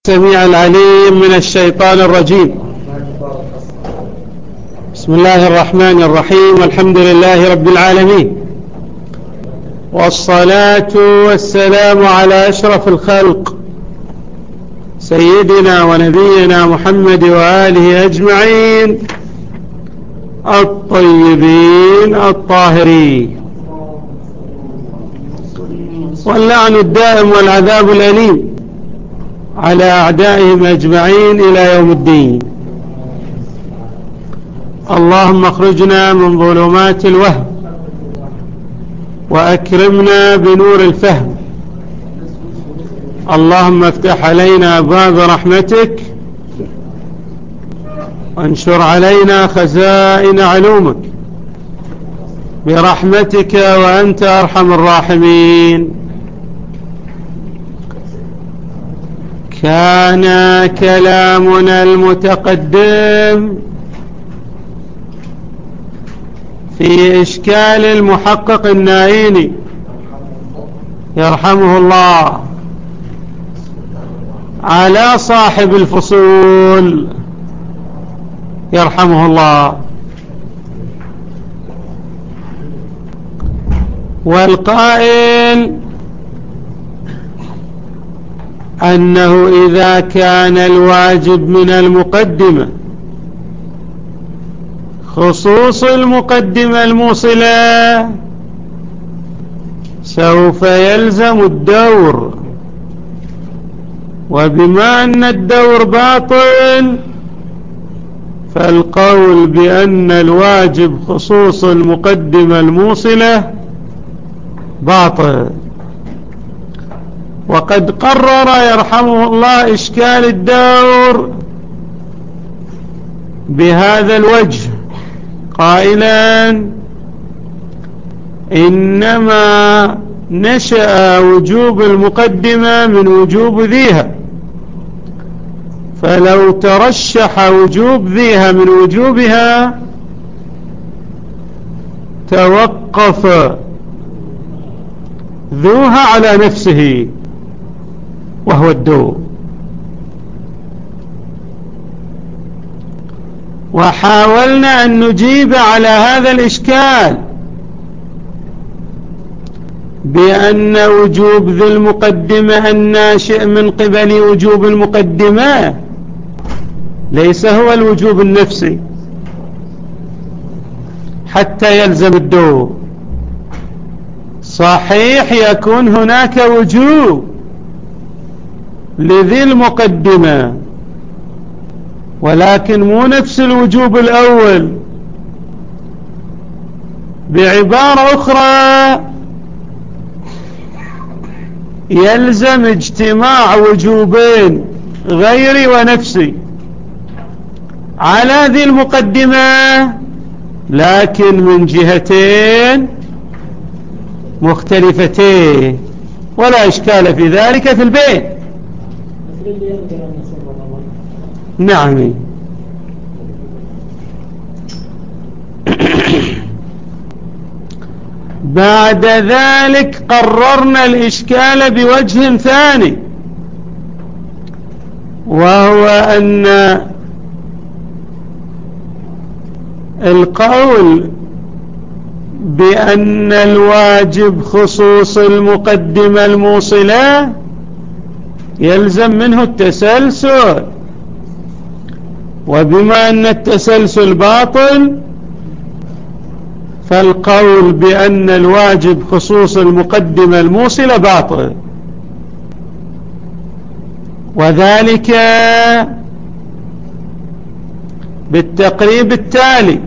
السميع العليم من الشيطان الرجيم. بسم الله الرحمن الرحيم، والحمد لله رب العالمين، والصلاة والسلام على أشرف الخلق سيدنا ونبينا محمد وآله أجمعين الطيبين الطاهرين، واللعن الدائم والعذاب الأليم على أعدائهم أجمعين إلى يوم الدين. اللهم اخرجنا من ظلمات الوهم وأكرمنا بنور الفهم. اللهم افتح علينا أبواب رحمتك وانشر علينا خزائن علومك برحمتك وأنت أرحم الراحمين. كان كلامنا المتقدم في إشكال المحقق النائيني يرحمه الله على صاحب الفصول يرحمه الله، والقائل أنه إذا كان الواجب من المقدمة خصوص المقدمة الموصلة سوف يلزم الدور، وبما أن الدور باطل فالقول بأن الواجب خصوص المقدمة الموصلة باطل. وقد قرر يرحمه الله إشكال الدور بهذا الوجه قائلا: إنما نشأ وجوب المقدمة من وجوب ذيها، فلو ترشح وجوب ذيها من وجوبها توقف ذوها على نفسه وهو الدور. وحاولنا أن نجيب على هذا الإشكال بأن وجوب ذي المقدمة الناشئ من قبل وجوب المقدمة ليس هو الوجوب النفسي حتى يلزم الدور. صحيح يكون هناك وجوب لذي المقدمة، ولكن مو نفس الوجوب الأول. بعبارة أخرى يلزم اجتماع وجوبين غيري ونفسي على ذي المقدمة، لكن من جهتين مختلفتين، ولا إشكال في ذلك في البيت. نعم. بعد ذلك قررنا الإشكال بوجه ثاني، وهو أن القول بأن الواجب خصوص المقدمة الموصلة يلزم منه التسلسل، وبما أن التسلسل باطل فالقول بأن الواجب خصوص المقدمة الموصلة باطل. وذلك بالتقريب التالي: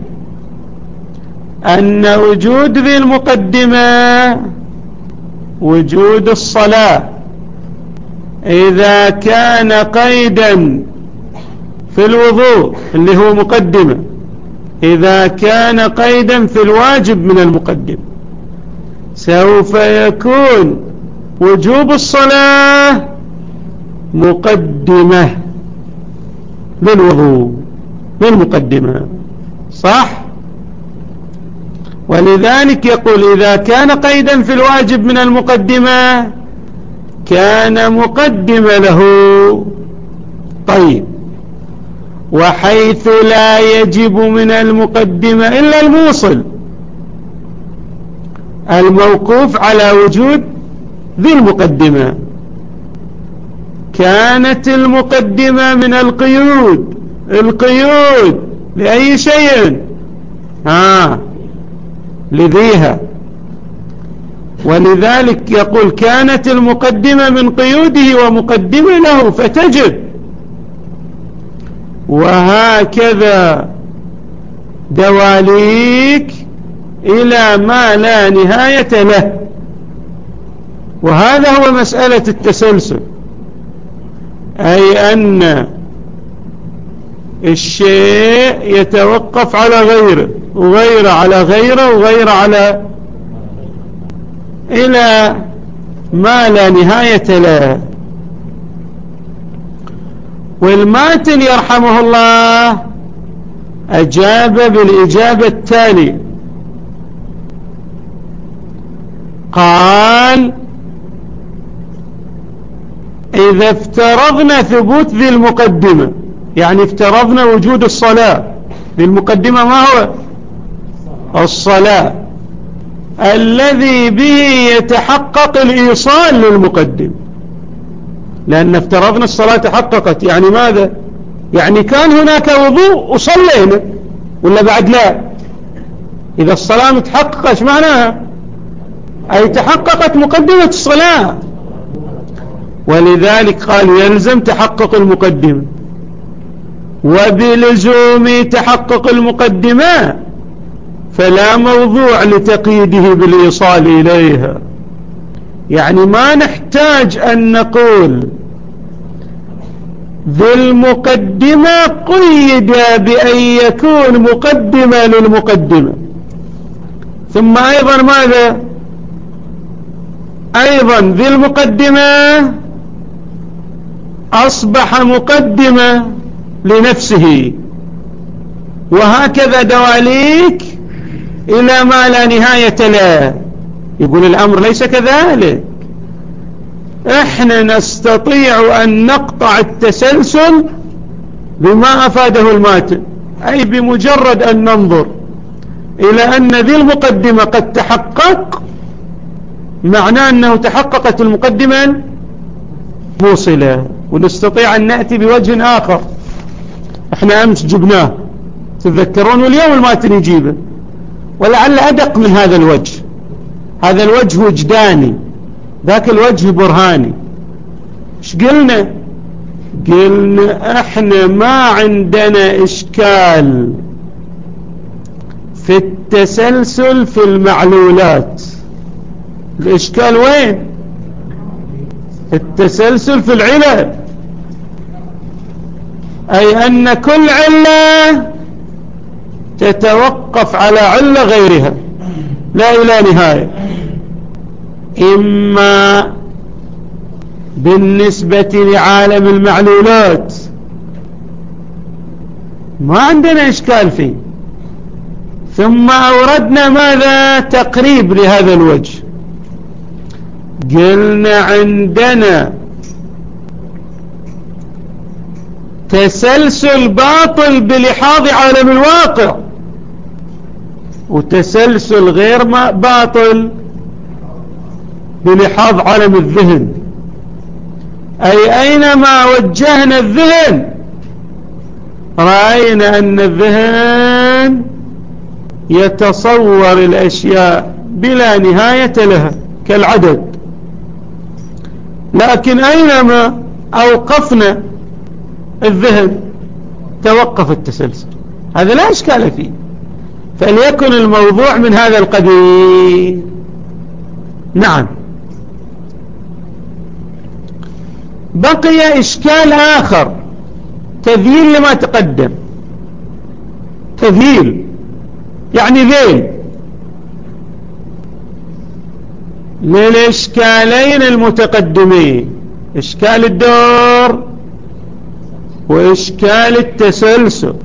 أن وجود ذي المقدمة وجود الصلاة إذا كان قيدا في الوضوء اللي هو مقدمة، إذا كان قيدا في الواجب من المقدم سوف يكون وجوب الصلاة مقدمة للوضوء بالمقدمة، صح؟ ولذلك يقول إذا كان قيدا في الواجب من المقدمة كان مقدم له طيب، وحيث لا يجب من المقدمة إلا الموصل الموقوف على وجود ذي المقدمة، كانت المقدمة من القيود لأي شيء لذيها، ولذلك يقول كانت المقدمة من قيوده ومقدمة له فتجب. وهكذا دواليك إلى ما لا نهاية له. وهذا هو مسألة التسلسل، أي أن الشيء يتوقف على غيره وغيره على غيره وغيره على إلى ما لا نهاية له. والماتن يرحمه الله أجاب بالإجابة التالية، قال: إذا افترضنا ثبوت ذي المقدمة، يعني افترضنا وجود الصلاة، ذي المقدمة ما هو؟ الصلاة الذي به يتحقق الإيصال للمقدم، لأن افترضنا الصلاة تحققت، يعني ماذا؟ يعني كان هناك وضوء وصلينا ولا بعد لا؟ إذا الصلاة متحققة ايش معناها؟ أي تحققت مقدمة الصلاة، ولذلك قال يلزم تحقق المقدمة، وبلزوم تحقق المقدمة فلا موضوع لتقييده بالإيصال إليها. يعني ما نحتاج أن نقول ذي المقدمة قيد بأن يكون مقدمة للمقدمة. ثم أيضا ماذا؟ أيضا ذي المقدمة أصبح مقدمة لنفسه، وهكذا دواليك إلى ما لا نهاية له. يقول الأمر ليس كذلك، احنا نستطيع أن نقطع التسلسل بما أفاده الماتن، أي بمجرد أن ننظر إلى أن ذي المقدمة قد تحقق، معناه أنه تحققت المقدمة موصلة. ونستطيع أن نأتي بوجه آخر احنا أمس جبناه تذكرون، واليوم الماتن يجيبه، ولعل أدق من هذا الوجه. هذا الوجه وجداني، ذاك الوجه برهاني. ايش قلنا؟ قلنا احنا ما عندنا اشكال في التسلسل في المعلولات. الاشكال وين؟ التسلسل في العلل، اي ان كل علة تتوقف على علة غيرها لا إلى نهاية، إما بالنسبة لعالم المعلولات ما عندنا إشكال فيه. ثم أوردنا ماذا؟ تقريب لهذا الوجه. قلنا عندنا تسلسل باطل بلحاظ عالم الواقع، وتسلسل غير باطل بلحاظ عالم الذهن. أي أينما وجهنا الذهن رأينا أن الذهن يتصور الأشياء بلا نهاية لها كالعدد، لكن أينما أوقفنا الذهن توقف التسلسل. هذا لا إشكال فيه، فليكن الموضوع من هذا القبيل. نعم. بقي إشكال آخر، تذييل لما تقدم. تذييل يعني ذيل للإشكالين المتقدمين، إشكال الدور وإشكال التسلسل.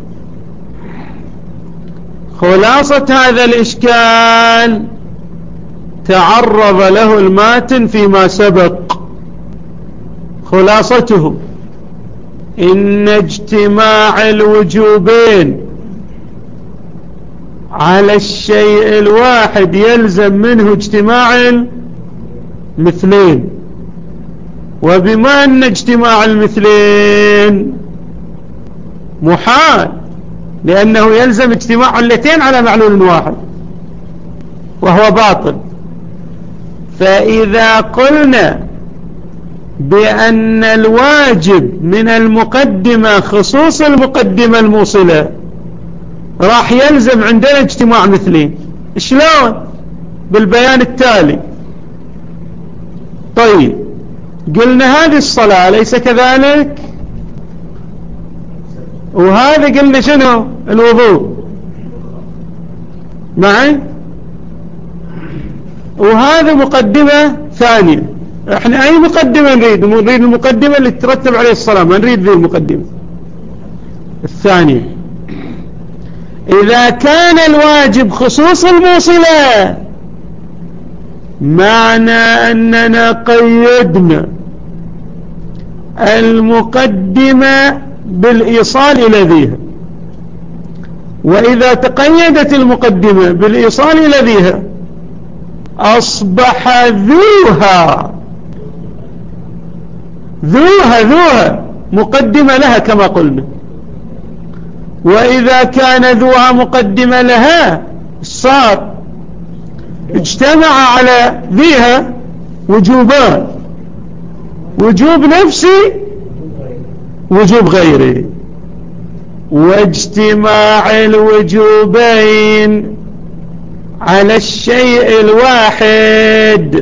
خلاصة هذا الإشكال تعرض له الماتن فيما سبق. خلاصته إن اجتماع الوجوبين على الشيء الواحد يلزم منه اجتماع المثلين، وبما أن اجتماع المثلين محال لأنه يلزم اجتماع علتين على معلول واحد وهو باطل. فإذا قلنا بأن الواجب من المقدمة خصوص المقدمة الموصلة راح يلزم عندنا اجتماع مثلين. شلون؟ بالبيان التالي. طيب قلنا هذه الصلاة ليس كذلك، وهذا قلنا شنو؟ الوضوء معي، وهذا مقدمة ثانية. احنا اي مقدمة نريد المقدمة اللي ترتب عليه الصلاة، ما نريد ذي المقدمة الثانية. إذا كان الواجب خصوص الموصلة معنى أننا قيدنا المقدمة بالإيصال إلى ذيها، وإذا تقيدت المقدمة بالإيصال إلى ذيها أصبح ذوها مقدمة لها كما قلنا. وإذا كان ذوها مقدمة لها صار اجتمع على ذيها وجوبان، وجوب نفسي وجوب غيري. واجتماع الوجوبين على الشيء الواحد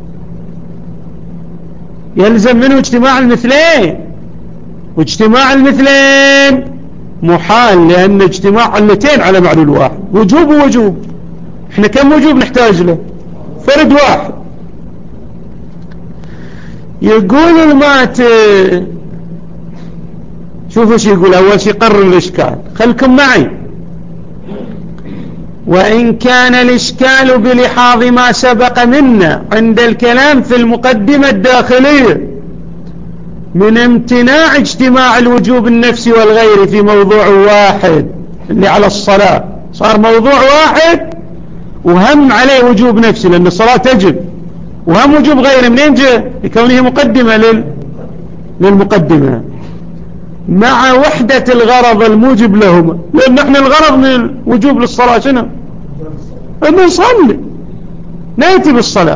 يلزم منه اجتماع المثلين، واجتماع المثلين محال لأن اجتماع علتين على معلول واحد، وجوب ووجوب. احنا كم وجوب نحتاج له؟ فرد واحد. يقول الماتن، شوفوا شو يقول. أول شيء قرر الإشكال، خلكم معي. وإن كان الإشكال بلحاظ ما سبق منا عند الكلام في المقدمة الداخلية من امتناع اجتماع الوجوب النفسي والغيري في موضوع واحد اللي على الصلاة، صار موضوع واحد وهم عليه وجوب نفسي لأن الصلاة تجب، وهم وجوب غيري منين جاء؟ لكونه مقدمة للمقدمة، مع وحدة الغرض الموجب لهما. لأن احنا الغرض من الوجوب للصلاة شنو؟ أن نصلي نأتي بالصلاة.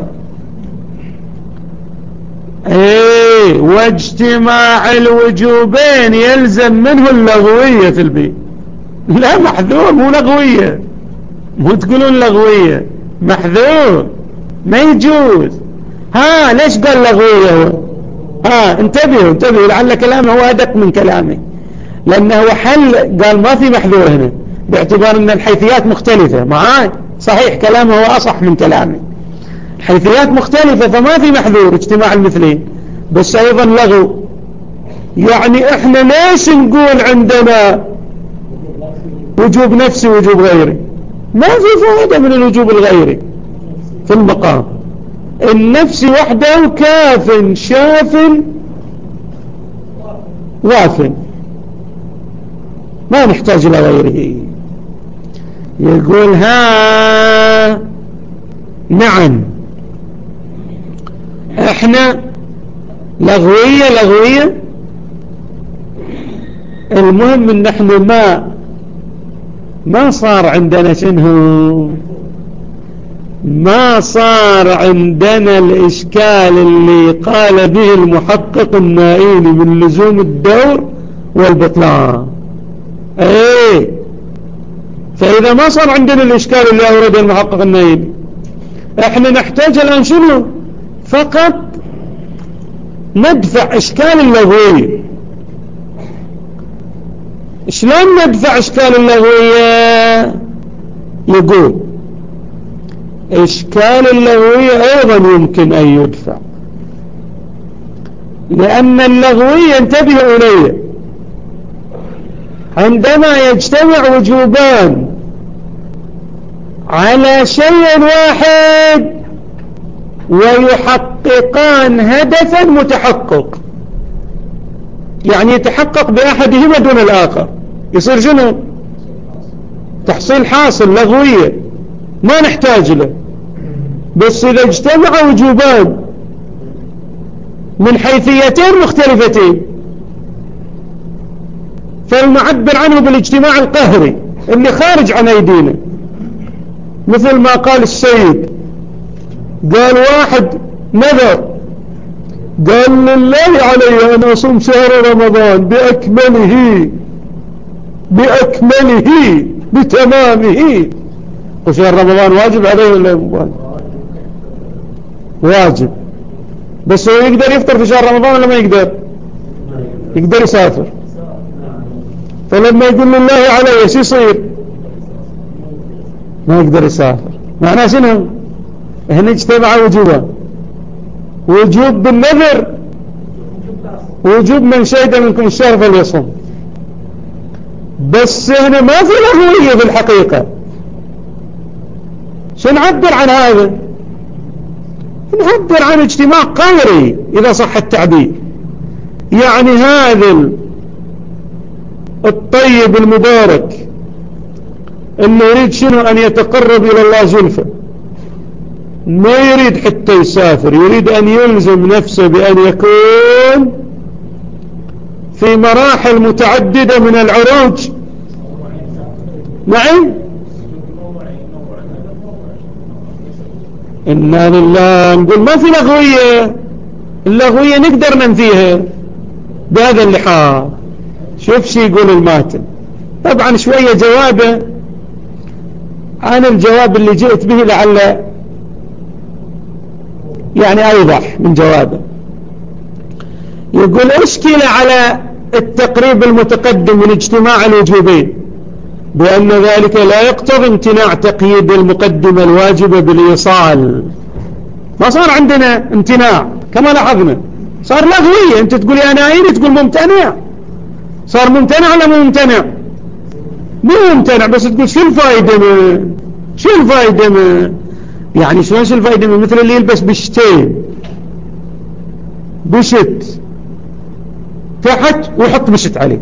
واجتماع الوجوبين يلزم منه اللغوية في البيت. لا محذور، مو لغوية، مو تقولون لغوية، محذور ما يجوز. ليش قال لغوية؟ انتبهوا لعل كلامه هو أدق من كلامي، لأنه حل قال ما في محذور هنا باعتبار أن الحيثيات مختلفة. معاي صحيح كلامه هو أصح من كلامي، الحيثيات مختلفة فما في محذور اجتماع المثلين، بس أيضا لغو. يعني احنا ليش نقول عندنا وجوب نفسي ووجوب غيري؟ ما في فائدة من الوجوب الغيري في المقام. النفسي وحده كاف شاف واف، ما نحتاج إلى غيره. يقول نعم احنا لغوية المهم ان نحن ما صار عندنا شنو، ما صار عندنا الإشكال اللي قال به المحقق النائيني من لزوم الدور والبطلان. فإذا ما صار عندنا الإشكال اللي أورده المحقق النائيني، احنا نحتاج الآن شنو؟ فقط ندفع إشكال اللغوية. شلون ندفع إشكال اللغوية؟ يقول إشكال اللغوية أيضا يمكن أن يدفع، لأن اللغوية انتبهوا إليه عندما يجتمع وجوبان على شيء واحد ويحققان هدفا متحقق. يعني يتحقق بأحدهما دون الآخر، يصير شنو؟ تحصيل حاصل، لغوية ما نحتاج له. بس إذا اجتمع وجوبان من حيثيتين مختلفتين، فالمعبر عنه بالاجتماع القهري اللي خارج عن أيدينا، مثل ما قال السيد، قال واحد نذر، قال لله علي أن أصوم شهر رمضان بأكمله بتمامه. وشهر رمضان واجب عليه ولا واجب؟ واجب. بس هو يقدر يفطر في شهر رمضان ولا ما يقدر؟ يقدر يسافر. فلما يقول لله علي ايش يصير؟ ما يقدر يسافر. معناه شنو؟ هنا اجتمع وجوبا، وجوب بالنذر، وجوب من شهد منكم الشهر فليصم. بس هنا ما في لغوية بالحقيقة. شو نعبر عن هذا؟ نعبر عن اجتماع قهري إذا صح التعبير. يعني هذا الطيب المبارك انه يريد شنو؟ ان يتقرب الى الله زلفى، ما يريد حتى يسافر، يريد ان يلزم نفسه بان يكون في مراحل متعددة من العروج. نعم، إنا لله. نقول ما في لغوية، اللغوية نقدر ننفيها بهذا اللحاظ. شوف شي يقول الماتن. طبعا شوية جوابه عن الجواب اللي جئت به لعل يعني أوضح من جوابه. يقول أشكل على التقريب المتقدم من اجتماع الوجوبين بأن ذلك لا يقتضي امتناع تقييد المقدمة الواجبة بالإيصال. ما صار عندنا امتناع كما لاحظنا، صار لغوية. انت تقول يا نائل تقول ممتنع، صار ممتنع ولا مو ممتنع؟ مو ممتنع. بس تقول شو الفائدة من شو الفائدة من يعني شو الفائدة من مثل اللي يلبس بشتين، بشت تحت ويحط بشت عليه،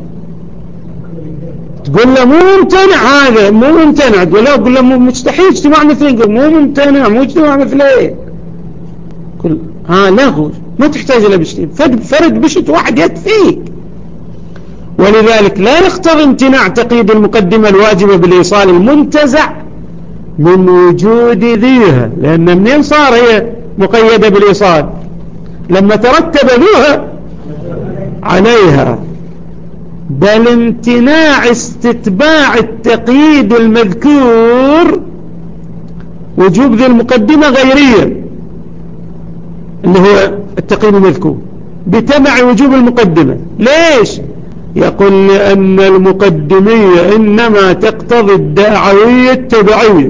تقول له مو ممتنع، هذا مو ممتنع. تقول له قل له مستحيل اجتماع مثلين، قل مو ممتنع، مو اجتماع مثلين. كل لغو، ما تحتاج الى بشتين، فرد بشت واحد يكفيك. ولذلك لا يقتضي امتناع تقييد المقدمة الواجبة بالإيصال المنتزع من وجود ذيها، لأن منين صار هي مقيدة بالإيصال؟ لما ترتب ذوها عليها. بل امتناع استتباع التقييد المذكور وجوب ذي المقدمة غيرية اللي هو التقييد المذكور بتبع وجوب المقدمة. ليش؟ يقول لأن المقدمية إنما تقتضي الدعوية التبعية.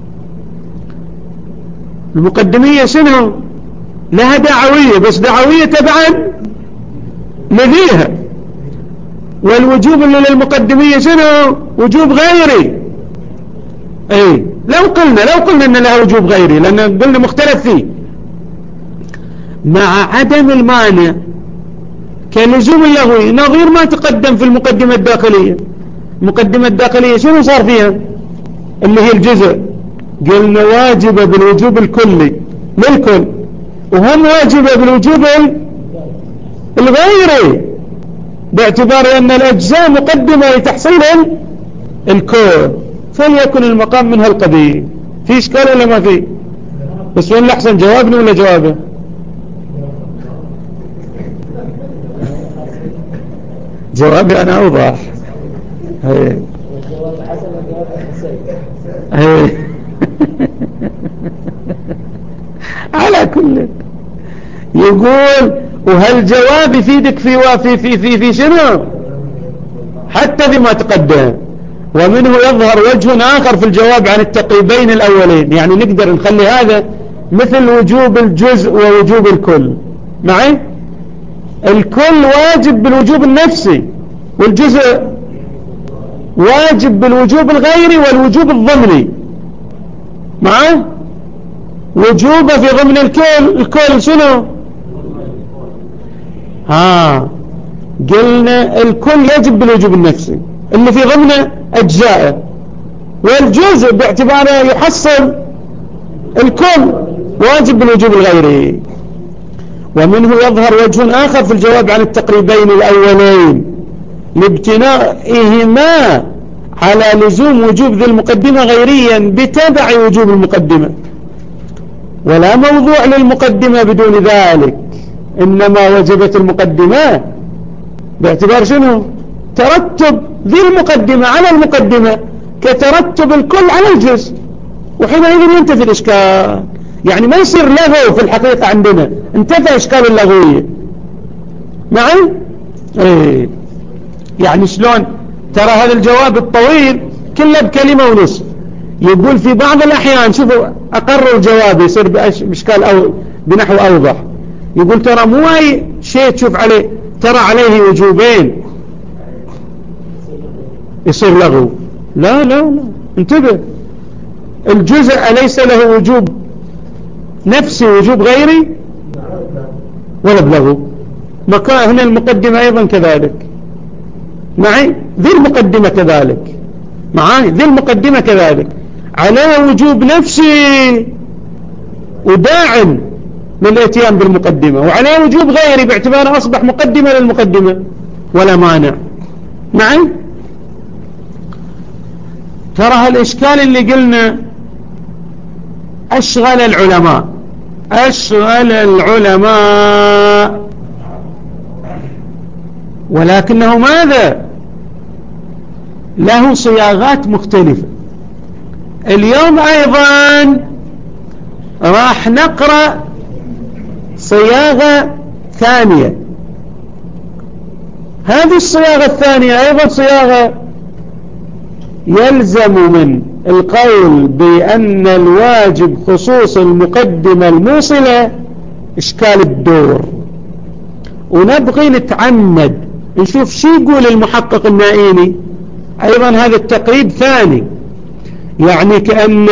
المقدمية شنو؟ لها دعوية، بس دعوية تبعا لذيها. والوجوب اللي للمقدمية شنو؟ وجوب غيري. اي لو قلنا ان لها وجوب غيري، لان قلنا مختلف فيه، مع عدم المانع كلزوم اللغوي نظير ما تقدم في المقدمة الداخلية. المقدمة الداخلية شنو صار فيها؟ اللي هي الجزء، قلنا واجبة بالوجوب الكلي للكل، وهم واجبة بالوجوب الغيري، باعتبار أن الأجزاء مقدمة لتحصيل الكل، فليكن المقام منها القبيل. في إشكال ولا ما في؟ بس وين الأحسن، جوابنا ولا جوابه؟ جوابي أنا أوضح. على كل يقول وهل جواب يفيدك في شنو؟ حتى فيما تقدم. ومنه يظهر وجه آخر في الجواب عن التقييدين الأولين. يعني نقدر نخلي هذا مثل وجوب الجزء ووجوب الكل. معي؟ الكل واجب بالوجوب النفسي، والجزء واجب بالوجوب الغيري والوجوب الضمني. معه؟ وجوبه في ضمن الكل شنو؟ قلنا الكل يجب بالوجوب النفسي اللي في ضمن أجزائه، والجزء باعتباره يحصل الكل واجب بالوجوب الغيري. ومنه يظهر وجه آخر في الجواب عن التقريبين الأولين لابتنائهما على لزوم وجوب ذي المقدمة غيريا بتبع وجوب المقدمة، ولا موضوع للمقدمة بدون ذلك، إنما وجبت المقدمة باعتبار شنو؟ ترتب ذي المقدمة على المقدمة كترتب الكل على الجزء، وحينئذ ينتفي الإشكال. يعني ما يصير لغو في الحقيقة عندنا، انتفى إشكال اللغوية معي؟ ايه يعني شلون؟ ترى هذا الجواب الطويل كله بكلمة ونصف، يقول في بعض الأحيان شوفوا أقرر الجواب يصير بإشكال أو بنحو أوضح، يقول ترى مو أي شيء تشوف عليه ترى عليه وجوبين يصير لغو، لا لا لا انتبه، الجزء أليس له وجوب نفسي وجوب غيري ولا بلغو؟ مكان هنا المقدمة أيضا كذلك معي، ذي المقدمة كذلك معي، ذي المقدمة كذلك عليه وجوب نفسي وداعم للاتيان بالمقدمة، وعليه وجوب غيري باعتباره أصبح مقدمة للمقدمة ولا مانع معي. ترى هالإشكال اللي قلنا أشغل العلماء، ولكنه ماذا؟ له صياغات مختلفة. اليوم أيضا راح نقرأ صياغة ثانية، هذه الصياغة الثانية أيضا صياغة يلزم من القول بأن الواجب خصوص المقدمة الموصلة إشكال الدور، ونبغي نتعمد نشوف شو يقول المحقق النائيني. أيضا هذا التقريب ثاني، يعني كأن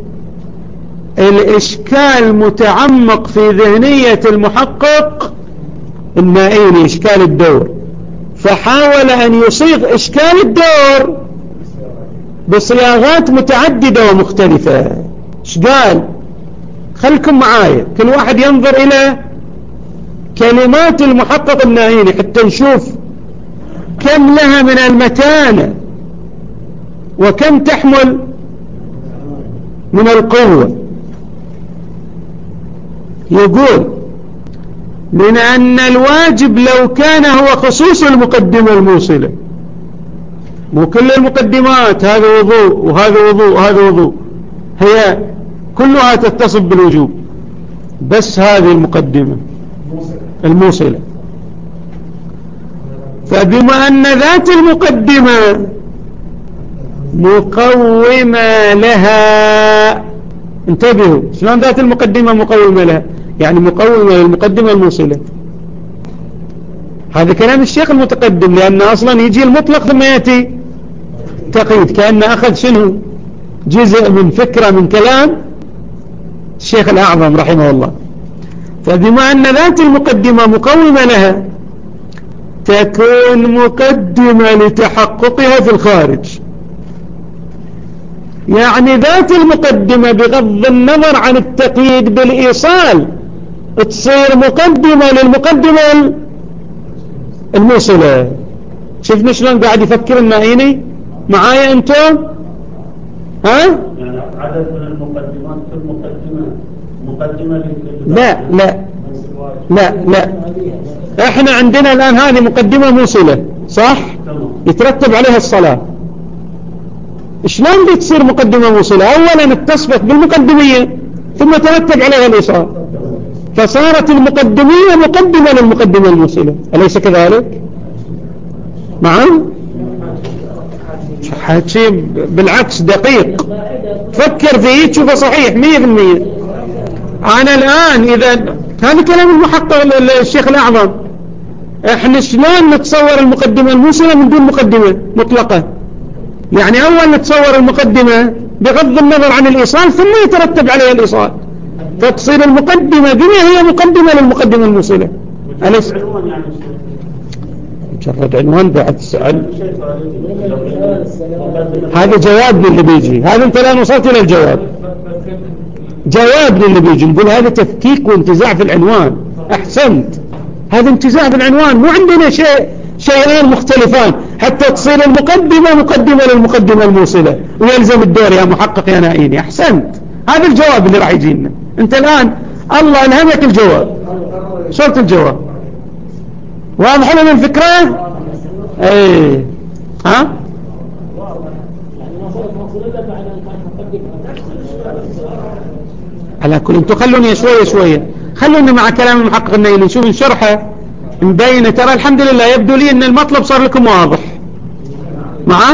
الإشكال متعمق في ذهنية المحقق النائيني إشكال الدور، فحاول أن يصيغ إشكال الدور بصياغات متعددة ومختلفة. إيش قال؟ خلكم معايا، كل واحد ينظر إلى كلمات المحقق النائيني حتى نشوف كم لها من المتانة وكم تحمل من القوة. يقول من أن الواجب لو كان هو خصوص المقدمة الموصلة، مو كل المقدمات هذا وضوء وهذا وضوء وهذا وضوء، هي كلها تتصف بالوجوب، بس هذه المقدمة الموصلة. فبما أن ذات المقدمة مقومة لها، انتبهوا شلون ذات المقدمة مقومة لها؟ يعني مقومة للمقدمة الموصلة. هذا كلام الشيخ المتقدم، لأن أصلا يجي المطلق ثم يأتي تقييد، كأنه أخذ شنو جزء من فكرة من كلام الشيخ الأعظم رحمه الله. فبما أن ذات المقدمة مقومة لها تكون مقدمة لتحققها في الخارج، يعني ذات المقدمة بغض النظر عن التقييد بالإيصال تصير مقدمة للمقدمة الموصلة. شفنا شلون قاعد يفكر النائيني معايا انتم؟ ها؟ يعني عدد من المقدمات كل مقدمة لا لا لا لا، احنا عندنا الآن هذه مقدمة موصلة صح؟ يترتب عليها الصلاة. شلون دي تصير مقدمة موصلة؟ اولا اتصفت بالمقدمية ثم ترتب عليها الإيصال، فصارت المقدمية مقدمة للمقدمة الموصلة، أليس كذلك؟ معاً؟ حكي بالعكس دقيق، فكر فيه تشوفه صحيح 100%. أنا الآن إذا هذا كلام المحقق الشيخ الأعظم، احنا شلون نتصور المقدمة الموصلة من دون مقدمة مطلقة؟ يعني أول نتصور المقدمة بغض النظر عن الإيصال ثم يترتب عليها الإيصال، فتصير المقدمة بما هي مقدمة للمقدمة الموصلة. أليس مجرد عنوان بعد السؤال. هذا جواب للي بيجي. هذا انت الآن وصلت إلى الجواب. جواب للي بيجي. نقول هذا تفكيك وانتزاع في العنوان. أحسنت. هذا انتزاع في العنوان. مو عندنا شيئان مختلفان حتى تصير المقدمة مقدمة للمقدمة الموصلة ويلزم الدور يا محقق يا نائيني. أحسنت. هذا الجواب اللي راح يجينا. انت الآن الله ألهمك الجواب. صورة الجواب واضح لنا الفكرة؟ ايه ها؟ على كل انتوا خلوني شوية خلوني مع كلام المحقق النيلي نشوف نشرحه مبين. ترى الحمد لله يبدو لي ان المطلب صار لكم واضح معه.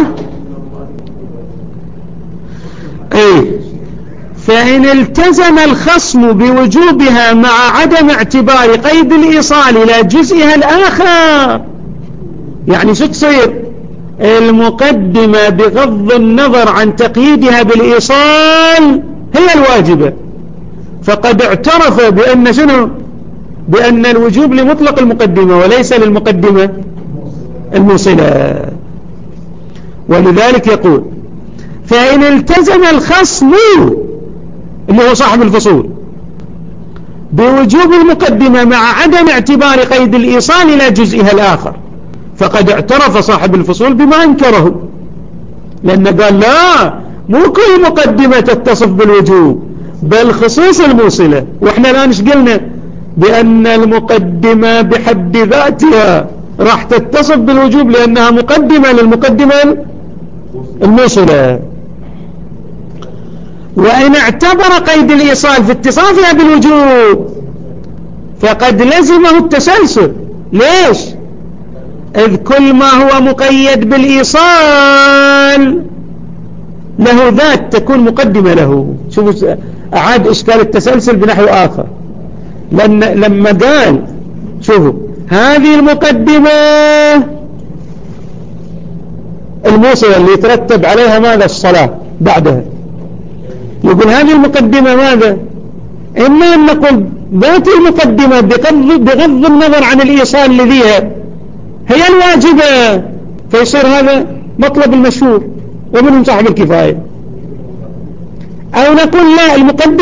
ايه فإن التزم الخصم بوجوبها مع عدم اعتبار قيد الإيصال إلى جزئها الآخر، يعني شو تصير؟ المقدمة بغض النظر عن تقييدها بالإيصال هي الواجبة، فقد اعترف بأن شنو؟ بأن الوجوب لمطلق المقدمة وليس للمقدمة الموصلة. ولذلك يقول فإن التزم الخصم اللي هو صاحب الفصول بوجوب المقدمة مع عدم اعتبار قيد الإيصال إلى جزئها الآخر، فقد اعترف صاحب الفصول بما أنكره، لأنه قال لا، مو كل مقدمة تتصف بالوجوب بل خصوص الموصلة. وإحنا الآن ايش قلنا؟ بأن المقدمة بحد ذاتها راح تتصف بالوجوب لأنها مقدمة للمقدمة الموصلة. وإن اعتبر قيد الإيصال في اتصافها بالوجوب فقد لزمه التسلسل. ليش؟ إذ كل ما هو مقيد بالإيصال له ذات تكون مقدمة له. شوفوا أعاد إشكال التسلسل بنحو آخر، لأن لما قال شوفوا هذه المقدمة الموصلة اللي يترتب عليها ماذا؟ الصلاة بعدها. يقول هذه المقدمة ماذا؟ إما أن نقول ذات المقدمة بغض النظر عن الإيصال لذيها هي الواجبة، فيصير هذا مطلب المشهور ومنهم صاحب الكفاية. أو نقول لا،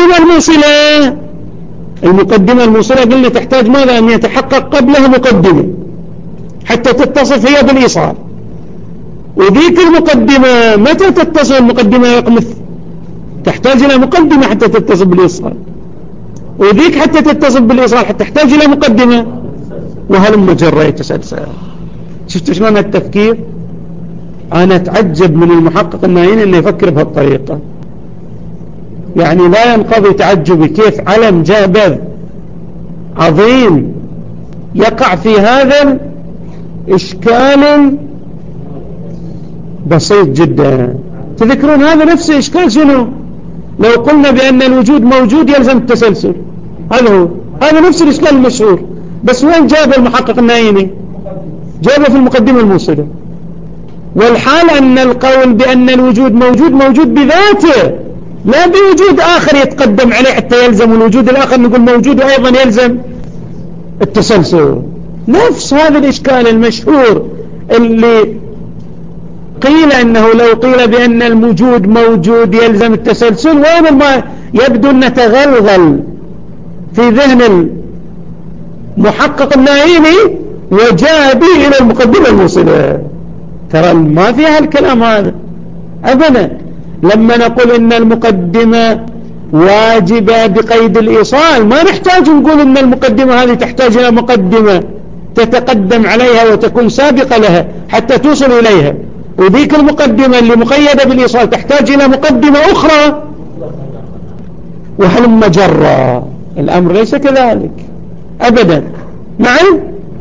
المقدمة الموصلة قلنا تحتاج ماذا؟ أن يتحقق قبلها مقدمة حتى تتصف هي بالإيصال. وذيك المقدمة متى تتصل المقدمة رقم تحتاج إلى مقدمة حتى تتصل بالإيصال، وذيك حتى تتصل بالإيصال حتى تحتاج إلى مقدمة، وهلم جرى يتسلسل. شفت شلون التفكير؟ أنا أتعجب من المحقق النائين أنه يفكر بهالطريقة. يعني لا ينقضي تعجبي كيف علم جابر عظيم يقع في هذا إشكال بسيط جدا. تذكرون هذا نفس إشكال شنو؟ لو قلنا بأن الوجود موجود يلزم التسلسل، هذا نفس الإشكال المشهور. بس وين جاب المحقق النائيني؟ جابه في المقدمة الموصلة. والحال أن القول بأن الوجود موجود بذاته لا بوجود آخر يتقدم عليه حتى يلزم الوجود الآخر نقول موجود وأيضا يلزم التسلسل. نفس هذا الإشكال المشهور اللي قيل أنه لو قيل بأن الوجود موجود يلزم التسلسل، وين ما يبدو أن تغلغل في ذهن المحقق النائيني وجاء به إلى المقدمة الموصلة. ترى ما فيها الكلام هذا أبدا. لما نقول إن المقدمة واجبة بقيد الإيصال ما نحتاج نقول إن المقدمة هذه تحتاج إلى مقدمة تتقدم عليها وتكون سابقة لها حتى توصل إليها، وذيك المقدمة اللي مقيدة بالإيصال تحتاج إلى مقدمة أخرى، وهلم جرى. الأمر ليس كذلك أبدا. نعم،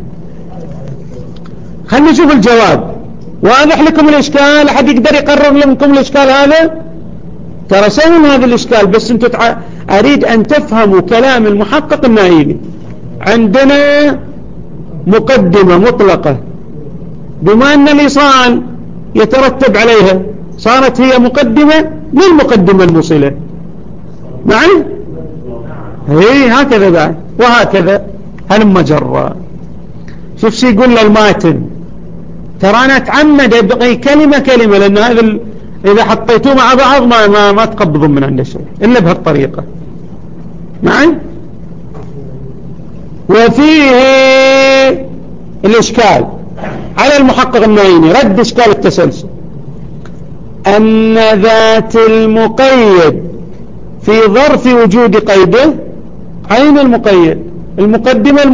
خلينا نشوف الجواب. واضح لكم الإشكال؟ أحد يقدر يقرر لكم الإشكال هذا؟ ترى سهل هذا الإشكال، بس أنتم أريد أن تفهموا كلام المحقق النائيني. عندنا مقدمة مطلقة بما أن الإيصال يترتب عليها صارت هي مقدمة للمقدمة الموصلة. نعم، هي هكذا بعد وهكذا هلم جرى. شوف شي يقول الماتن ترى أنا أتعمد أبقي كلمة كلمة، لأن هذا إذا حطيتوه مع بعض ما تقبضون من عند الشيء إلا بهالطريقة معي. وفيه الإشكال على المحقق النعيمي، رد إشكال التسلسل، أن ذات المقيد في ظرف وجود قيده عين المقيد. المقدمة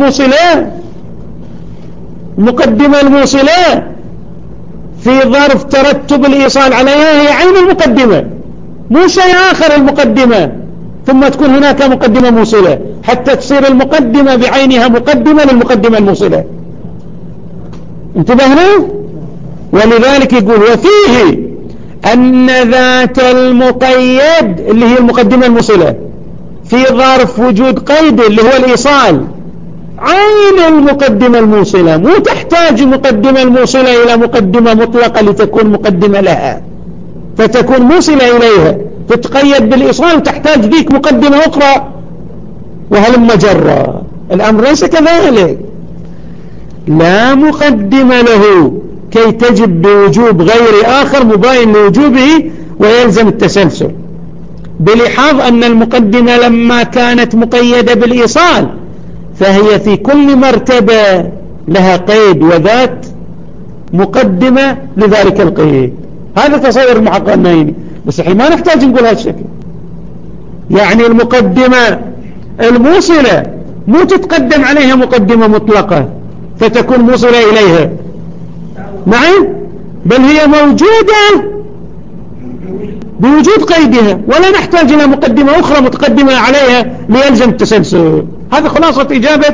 الموصلة في ظرف ترتب الإيصال عليها هي عين المقدمة، مو شيء آخر. المقدمة ثم تكون هناك مقدمة موصلة حتى تصير المقدمة بعينها مقدمة للمقدمة الموصلة. انتبهنا؟ ولذلك يقول وفيه أن ذات المقيد اللي هي المقدمة الموصلة في ظرف وجود قيد اللي هو الإيصال عين المقدمة الموصلة، مو تحتاج المقدمة الموصلة إلى مقدمة مطلقة لتكون مقدمة لها فتكون موصلة إليها، تتقيد بالإيصال وتحتاج ذيك مقدمة أخرى وهلم جرى. الأمر ليس كذلك، لا مقدمة له كي تجب بوجوب غير آخر مباين لوجوبه ويلزم التسلسل، بلحاظ أن المقدمة لما كانت مقيدة بالإيصال فهي في كل مرتبة لها قيد وذات مقدمة لذلك القيد. هذا تصور المحقق النعيمي، بس الحين ما نحتاج نقول هذا الشكل. يعني المقدمة الموصلة مو تتقدم عليها مقدمة مطلقة فتكون موصلة إليها معي، بل هي موجودة بوجود قيدها ولا نحتاج إلى مقدمة أخرى متقدمة عليها ليلزم التسلسل. هذا خلاصة إجابة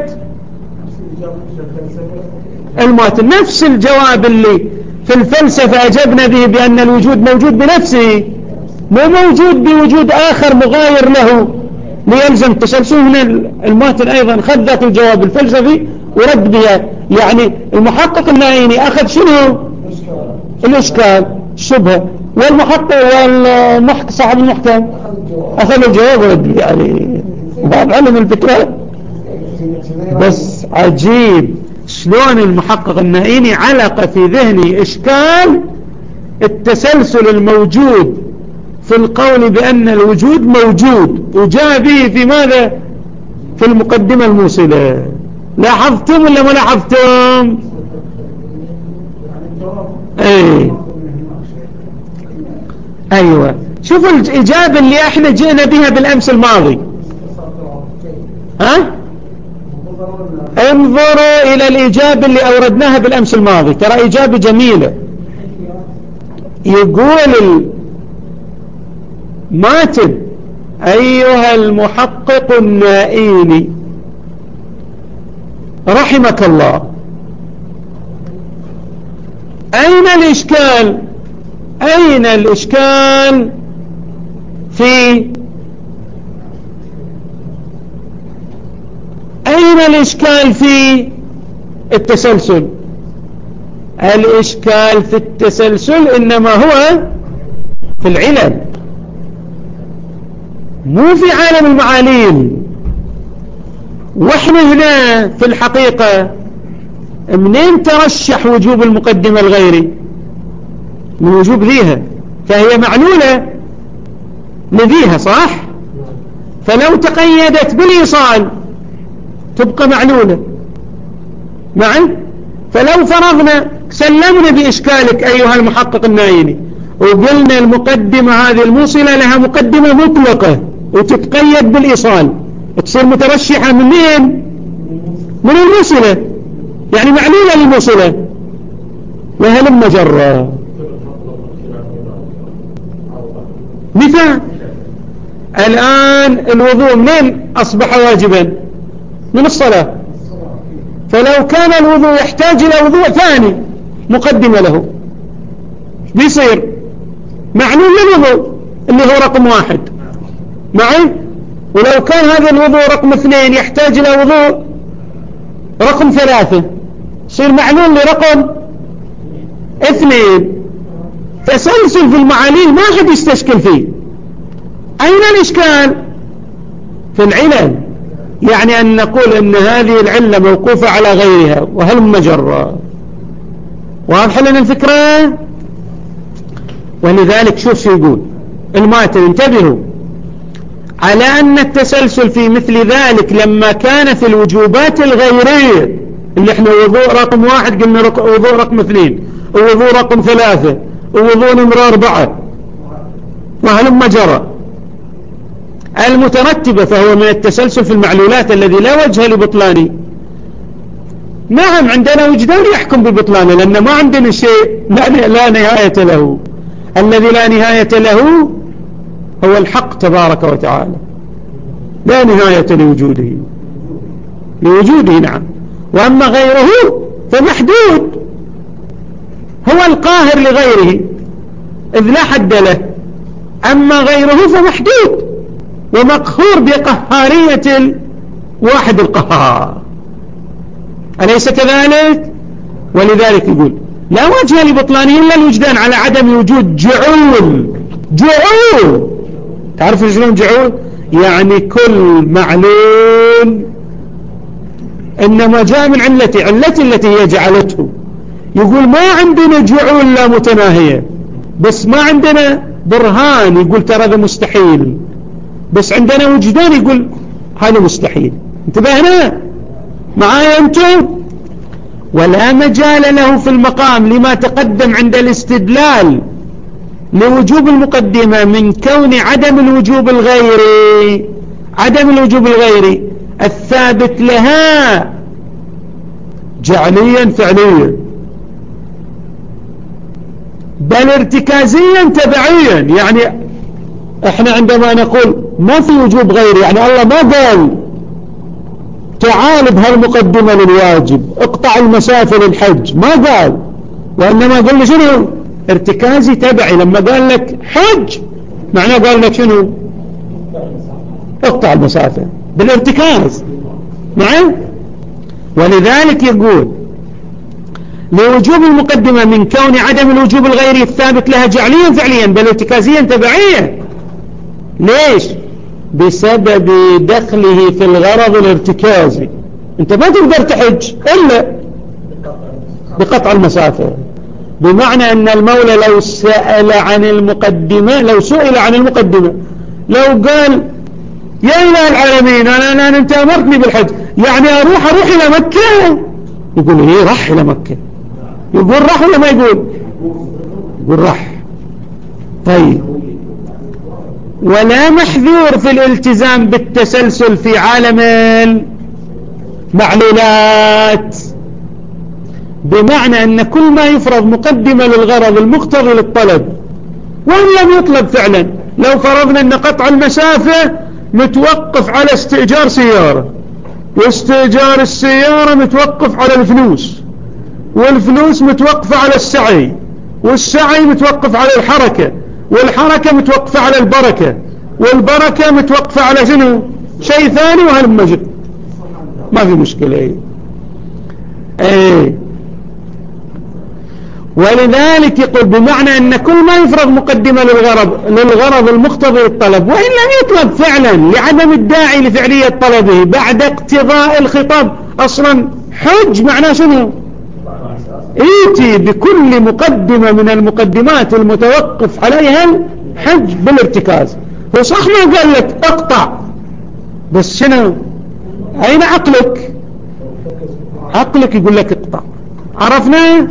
الماتن، نفس الجواب اللي في الفلسفة أجبنا به بأن الوجود موجود بنفسه مو موجود بوجود آخر مغاير له ليلزم التسلسل. هنا الماتن أيضا خذ ذات الجواب الفلسفي ورد بها. يعني المحقق النعيمي أخذ شنو؟ الإشكال الشبهة، والمحقق صاحب المحكم أخذ الجواب ورد. يعني بعض علم الفكرة. بس عجيب شلون المحقق النعيمي علق في ذهني إشكال التسلسل الموجود في القول بأن الوجود موجود وجاء به في ماذا؟ في المقدمة الموصلة. لاحظتم ولا ما لاحظتم؟ أيوة. شوفوا الإجابة اللي احنا جئنا بها بالأمس الماضي. انظروا إلى الإجابة اللي أوردناها بالأمس الماضي، ترى إجابة جميلة. يقول الماتن أيها المحقق النائيني رحمك الله، أين الإشكال في التسلسل؟ الإشكال في التسلسل إنما هو في العلل، مو في عالم المعاليم. واحنا هنا في الحقيقة منين ترشح وجوب المقدمة الغيري؟ من وجوب ذيها، فهي معلولة لذيها صح؟ فلو تقيدت بالإيصال تبقى معلولة معي. فلو فرضنا سلمنا بإشكالك أيها المحقق النعيمي وقلنا المقدمة هذه الموصلة لها مقدمة مطلقة وتتقيد بالإيصال، تصير مترشحة منين؟ من الموصلة، يعني معلولة للموصلة وهلم جرى. مثال الآن الوضوء منين أصبح واجبا؟ من الصلاة. فلو كان الوضوء يحتاج إلى وضوء ثاني مقدمة له بيصير معلول للوضوء اللي هو رقم 1 معي. ولو كان هذا الوضوء رقم 2 يحتاج إلى وضوء رقم 3 يصير معلول لرقم 2. تسلسل في المعاليل ما حد يستشكل فيه. أين الإشكال؟ في العلل، يعني أن نقول أن هذه العلة موقوفة على غيرها وهل مجرى. واضح لنا الفكرة؟ ولذلك شوف يقول الماتن، انتبهوا على أن التسلسل في مثل ذلك لما كان في الوجوبات الغيرية اللي احنا وضوء رقم 1 قلنا وضوء رقم 2 ووضوء رقم 3 ووضوء نمرة 4 وهلما جرى المترتبة، فهو من التسلسل في المعلولات الذي لا وجه لبطلانه. نعم عندنا وجدان يحكم ببطلانه، لأن ما عندنا شيء لا نهاية له. الذي لا نهاية له هو الحق تبارك وتعالى، لا نهاية لوجوده نعم. وأما غيره فمحدود، هو القاهر لغيره إذ لا حد له، أما غيره فمحدود ومقهور بقهارية الواحد القهار، أليس كذلك؟ ولذلك يقول لا وجه لبطلانه إلا الوجدان على عدم وجود جعول. تعرف شلون جعول؟ يعني كل معلول إنما جاء من علتي التي هي جعلته. يقول ما عندنا جعول لا متناهية، بس ما عندنا برهان يقول ترى هذا مستحيل، بس عندنا وجدان يقول هذا مستحيل. انتبهنا معايا أنتم؟ ولا مجال له في المقام لما تقدم عند الاستدلال لوجوب المقدمة من كون عدم الوجوب الغيري الثابت لها جعليا فعليا بل ارتكازيا تبعيا. يعني احنا عندما نقول ما في وجوب غيري، يعني الله ما قال تعال بهالمقدمة للواجب اقطع المسافة للحج، ما قال، وإنما قال لي شنو؟ ارتكازي تبعي. لما قال لك حج معناه قال لك شنو؟ اقطع المسافة بالارتكاز معه. ولذلك يقول لوجوب المقدمة من كون عدم الوجوب الغيري الثابت لها جعليا فعليا بل ارتكازيا تبعيا. ليش؟ بسبب دخله في الغرض الارتكازي. انت ما تقدر تحج إلا بقطع المسافة، بمعنى أن المولى لو سئل عن المقدمة لو قال يا إله العالمين أنت أمرتني بالحج، يعني أروح إلى مكة، يقول إيه راح إلى مكة، يقول راح ولا ما يقول راح. طيب ولا محذور في الالتزام بالتسلسل في عالم المعلولات، بمعنى أن كل ما يفرض مقدمة للغرض المقتضي للطلب وإن لم يطلب فعلا. لو فرضنا أن قطع المسافة متوقف على استئجار سيارة، واستئجار السيارة متوقف على الفلوس، والفلوس متوقفة على السعي، والسعي متوقف على الحركة، والحركة متوقفة على البركة، والبركة متوقفة على شنو؟ شيء ثاني، وهالمجد ما في مشكلة. ولذلك يقول بمعنى أن كل ما يفرض مقدمة للغرض المقتضي للطلب وإن لم يطلب فعلا لعدم الداعي لفعلية طلبه بعد اقتضاء الخطاب. أصلا حج معناه شنو؟ ايتي بكل مقدمة من المقدمات المتوقف عليها الحج بالارتكاز. هو صح ما قال لك اقطع، بس شنو؟ أين عقلك يقول لك اقطع. عرفنا؟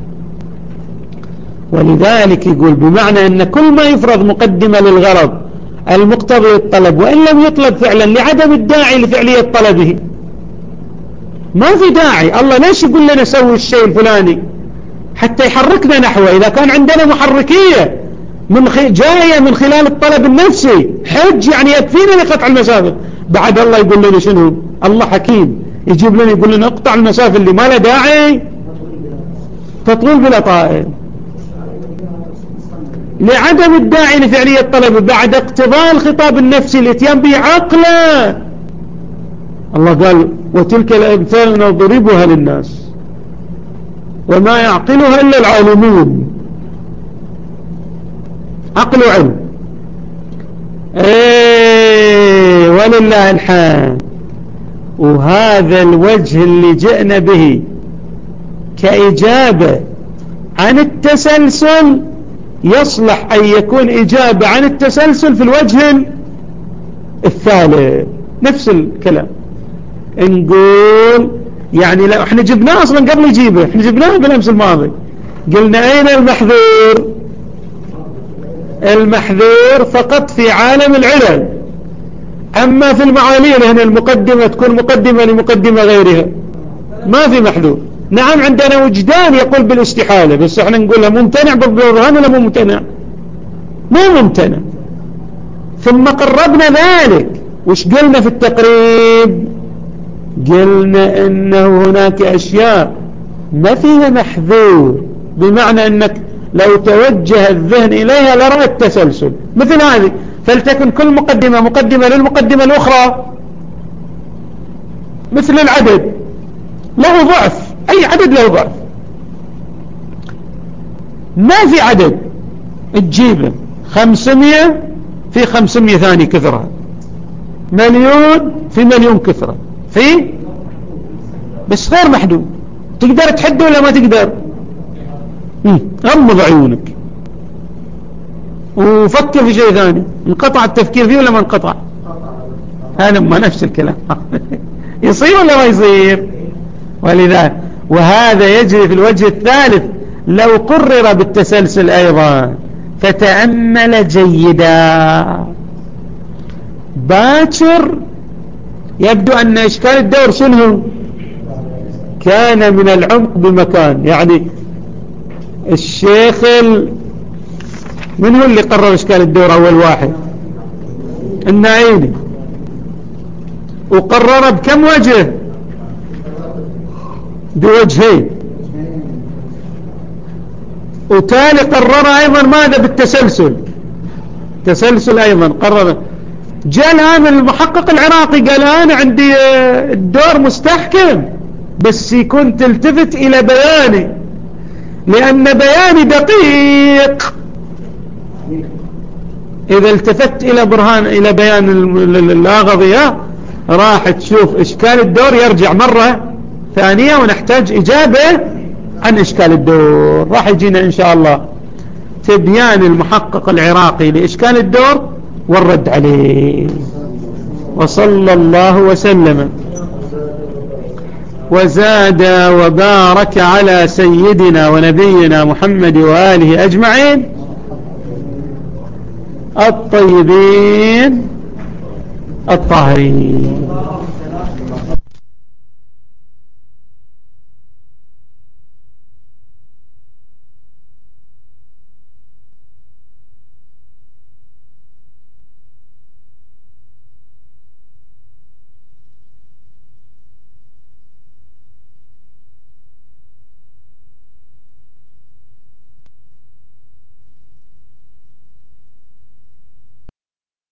ولذلك يقول بمعنى أن كل ما يفرض مقدمة للغرض المقتضي للطلب وإن لم يطلب فعلا لعدم الداعي لفعلية طلبه. ما في داعي، الله ليش يقول لنا سوي الشيء الفلاني؟ حتى يحركنا نحوه. إذا كان عندنا محركية جاية من خلال الطلب النفسي، حج يعني يكفينا لقطع المسافة، بعد الله يقول لنا شنو؟ الله حكيم يجيب لنا يقول لنا اقطع المسافة اللي ما له داعي تطول بلا طائل لعدم الداعي لفعلية الطلب بعد اقتضاء الخطاب النفسي الاتيان به عقلا. الله قال وتلك الأمثال نضربها للناس وما يعقلها إلا العالمون. عقل وعلم. ولله الحمد. وهذا الوجه اللي جئنا به كإجابة عن التسلسل يصلح أن يكون إجابة عن التسلسل في الوجه الثالث. نفس الكلام نقول يعني لا احنا جبناه اصلا قبل يجيبه، احنا جبناه بالامس الماضي. قلنا اين المحذور؟ المحذور فقط في عالم العلل، اما في المعاليل هنا المقدمة تكون مقدمة لمقدمة غيرها، ما في محذور. نعم عندنا وجدان يقول بالاستحالة، بس احنا نقولها ممتنع بالبرهان ولا مو ممتنع؟ مو ممتنع. ثم قربنا ذلك. وش قلنا في التقريب؟ قلنا انه هناك اشياء ما فيها محذور، بمعنى انك لو توجه الذهن اليها لرأى التسلسل، مثل هذه. فلتكن كل مقدمة مقدمة للمقدمة الاخرى، مثل العدد له ضعف، اي عدد له ضعف. ما في عدد تجيبه 500 في 500 ثاني كثرة، مليون في مليون كثرة، في بس غير محدود. تقدر تحده ولا ما تقدر؟ غمض عيونك وفكر في شيء ثاني. انقطع التفكير فيه ولا ما انقطع؟ هذا ما نفس الكلام. يصير ولا ما يصير؟ ولذلك وهذا يجري في الوجه الثالث لو قرر بالتسلسل أيضا. فتأمل جيدا. باكر يبدو أن إشكال الدور شنو؟ كان من العمق بمكان. يعني الشيخ من هو اللي قرر إشكال الدور؟ أول واحد النعيمي، وقرر بكم وجه؟ بوجهين. وتالي قرر أيضا ماذا؟ بالتسلسل. تسلسل أيضا قرر. جاء الآن المحقق العراقي قال أنا عندي الدور مستحكم، بس يكون تلتفت إلى بياني، لأن بياني دقيق. إذا التفت إلى برهان إلى بيان الآغضية راح تشوف إشكال الدور يرجع مرة ثانية، ونحتاج إجابة عن إشكال الدور. راح يجينا إن شاء الله تبيان المحقق العراقي لإشكال الدور والرد عليه. وصلى الله وسلم وزاد وبارك على سيدنا ونبينا محمد وآله أجمعين الطيبين الطاهرين.